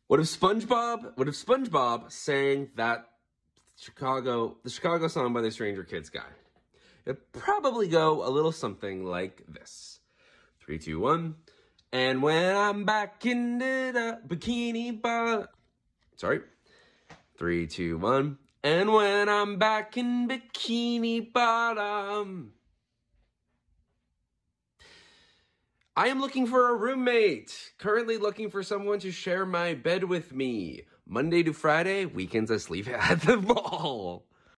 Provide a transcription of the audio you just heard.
What if SpongeBob sang the Chicago song by the Stranger Kids guy? It'd probably go a little something like this. 3, 2, 1. And when I'm back in the bikini bottom. Sorry. 3, 2, 1. And when I'm back in Bikini Bottom. I am looking for a roommate. Currently looking for someone to share my bed with me. Monday to Friday, weekends I sleep at the mall.